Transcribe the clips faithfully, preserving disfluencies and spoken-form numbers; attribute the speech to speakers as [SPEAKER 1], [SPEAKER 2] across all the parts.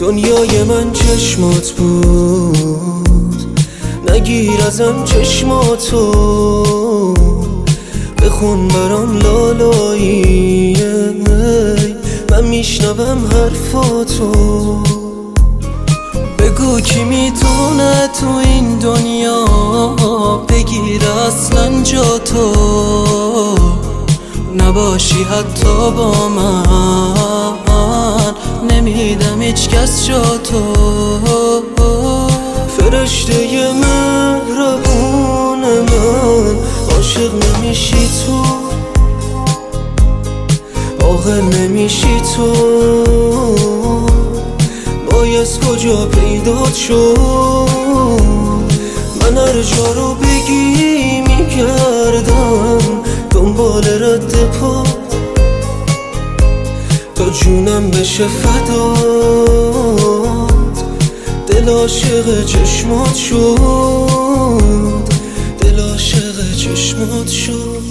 [SPEAKER 1] دنیای من چشمات بود، نگیر ازم چشماتو، بخون برام لالایی، من میشنوم حرفاتو. بگو کی میتونه تو این دنیا بگیر اصلا جا تو، نباشی حتی با من، نمیدم هیچ کس جا تو. فرشته مهربون من، عاشق نمیشی تو، عاقل نمیشی تو، بایست کجا پیدات شد. من هر جا رو بگی میگردم دنبال رد پا، تا جونم بشه فدات، دل عاشق چشمات شد، دل عاشق چشمات شد.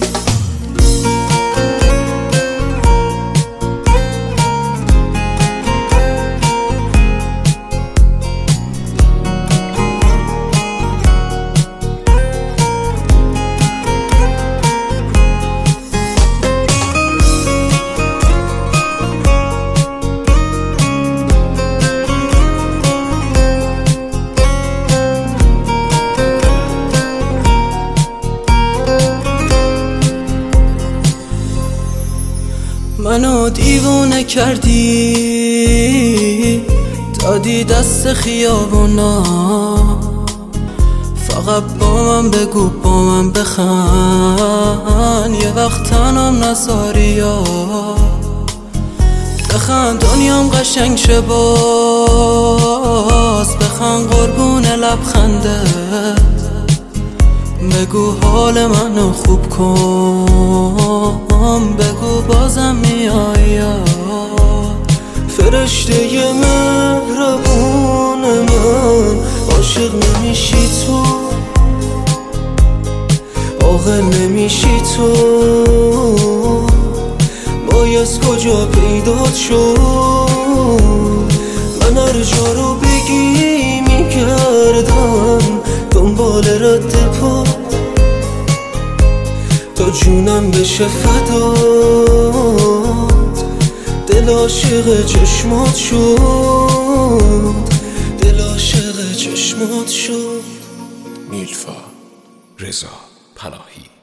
[SPEAKER 1] منو دیوونه کردی، دادی دست خیابونا، فقط با من بگو با من بخند، یه وقت تنم نذاری یا بخند دنیام قشنگ شه باز، بخند قربون لبخنده، بگو حال منو خوب کن، بگو بازم میای. فرشته مهربون من، عاشق نمیشی تو، عاقل نمیشی تو، بایست کجا پیدات شد. من هر جا رو بگی میگردم دنبال رد پا، تا جونم بشه فدات، دل عاشق چشمات شد، دل عاشق چشمات شد.
[SPEAKER 2] میلفا رضا پناهی.